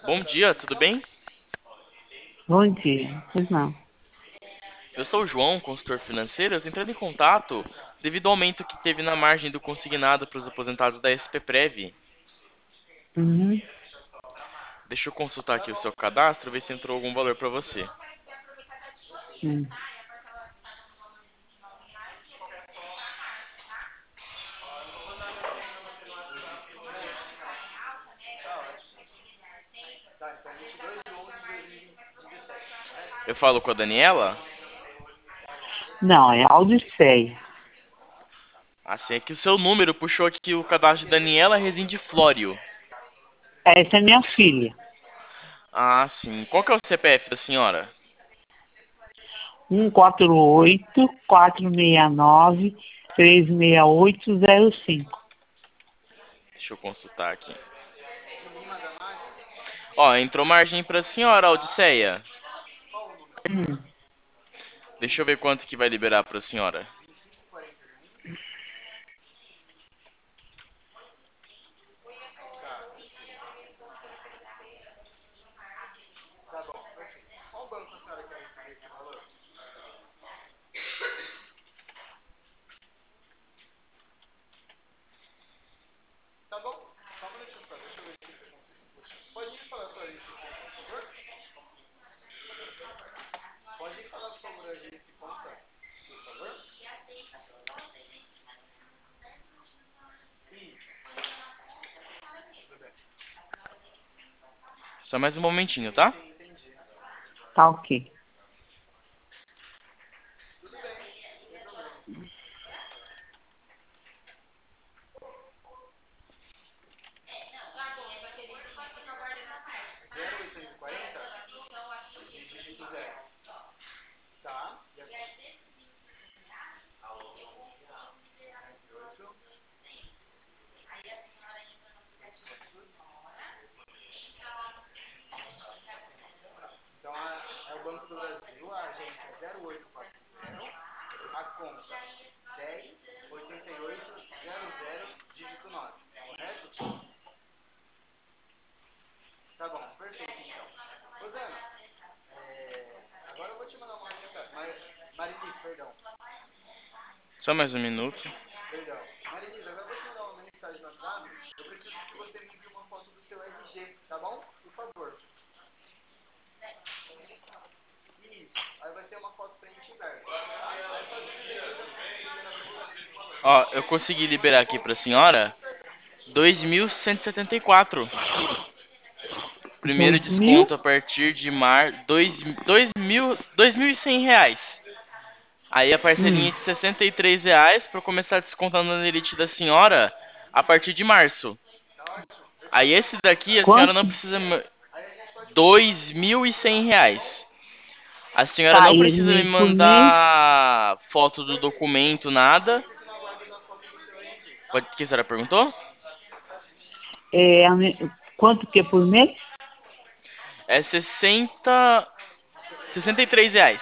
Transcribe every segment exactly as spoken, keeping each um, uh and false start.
Bom dia, tudo bem? Bom dia. Pois não. Eu sou o João, consultor financeiro. Eu estou entrando em contato devido ao aumento que teve na margem do consignado para os aposentados da S P Prev. Uhum. Deixa eu consultar aqui o seu cadastro, ver se entrou algum valor para você. Hum. Eu falo com a Daniela? Não, é a Odisseia. Assim, é que o seu número puxou aqui o cadastro de Daniela Rezende Flório. Essa é minha filha. Ah, sim. Qual que é o C P F da senhora? um quatro oito, quatro seis nove, três seis oito zero cinco. Deixa eu consultar aqui. Ó, entrou margem para a senhora, Odisseia. Hum. Deixa eu ver quanto que vai liberar para a senhora. Só mais um momentinho, tá? Tá ok. Só mais um minuto. Ó, eu consegui liberar aqui pra senhora dois mil cento e setenta e quatro. Primeiro Dois mil? desconto a partir de mar... dois, dois mil, dois mil e cem reais. Aí a parcelinha Hum. de sessenta e três reais pra começar descontando na Elite da senhora a partir de março. Aí esse daqui a senhora não Quanto? precisa... ma- dois mil e cem reais. A senhora Tá, não e precisa me me- por mês? mandar foto do documento, nada. Pode... O que a senhora perguntou? É, a me- quanto que é por mês? É sessenta, sessenta e três reais.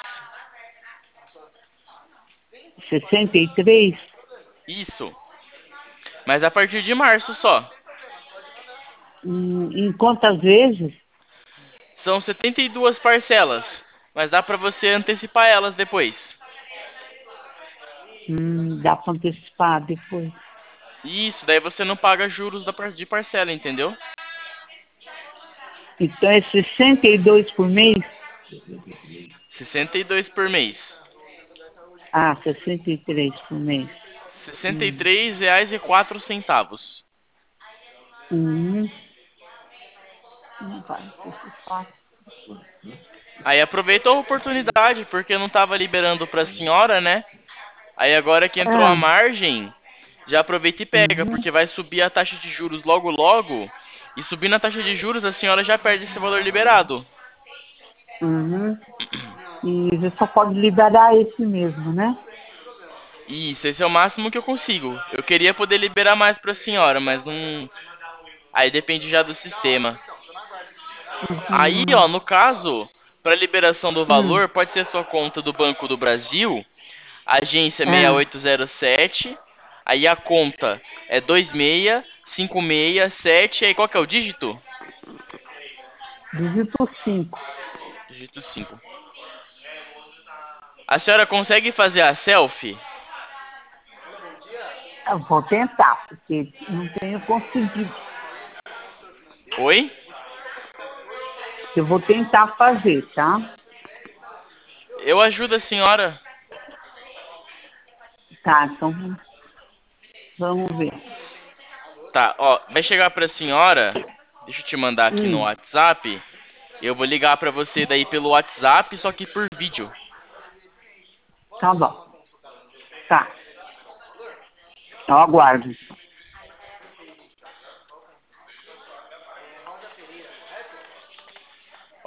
Sessenta e três. Isso. Mas a partir de março só. Hum, em quantas vezes? São setenta e duas parcelas. Mas dá pra você antecipar elas depois. Hum, dá para antecipar depois. Isso, daí você não paga juros da par- de parcela, entendeu? Então é sessenta e dois por mês? sessenta e dois por mês. Ah, sessenta e três por mês. sessenta e Hum. três reais e quatro centavos. Uhum. Não vai antecipar. Aí aproveita a oportunidade, porque eu não tava liberando pra senhora, né? Aí agora que entrou a Ah, margem, já aproveita e pega, uhum, porque vai subir a taxa de juros logo logo. E subindo a taxa de juros, a senhora já perde esse valor liberado. uhum. E você só pode liberar esse mesmo, né? Isso, esse é o máximo que eu consigo. Eu queria poder liberar mais pra senhora, mas não. Aí depende já do sistema. Aí, Uhum. ó, no caso, para liberação do Hum. valor, pode ser sua conta do Banco do Brasil, agência seis Ah, oito zero sete. Aí a conta é dois seis cinco seis sete. Aí qual que é o dígito? Digito cinco. Digito cinco. A senhora consegue fazer a selfie? Eu vou tentar, porque não tenho conseguido. Oi? Eu vou tentar fazer, tá? Eu ajudo a senhora. Tá, então vamos ver. Tá, ó, vai chegar pra senhora. Deixa eu te mandar aqui no Hum, WhatsApp. Eu vou ligar pra você daí pelo WhatsApp, só que por vídeo. tá bom. Tá. Eu aguardo.